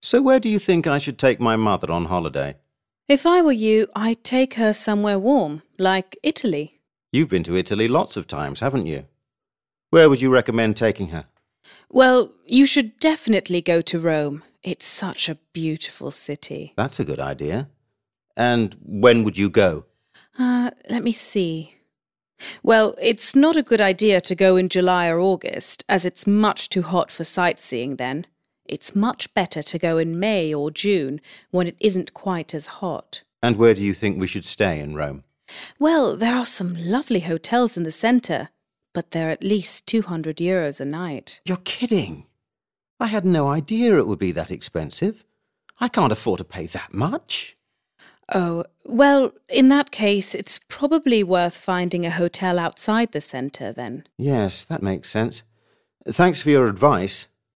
So where do you think I should take my mother on holiday? If I were you, I'd take her somewhere warm, like Italy. You've been to Italy lots of times, haven't you? Where would you recommend taking her? Well, you should definitely go to Rome. It's such a beautiful city. That's a good idea. And when would you go? Let me see. Well, it's not a good idea to go in July or August, as it's much too hot for sightseeing then. It's much better to go in May or June, when it isn't quite as hot. And where do you think we should stay in Rome? Well, there are some lovely hotels in the centre, but they're at least €200 a night. You're kidding. I had no idea it would be that expensive. I can't afford to pay that much. Oh, well, in that case, it's probably worth finding a hotel outside the centre then. Yes, that makes sense. Thanks for your advice.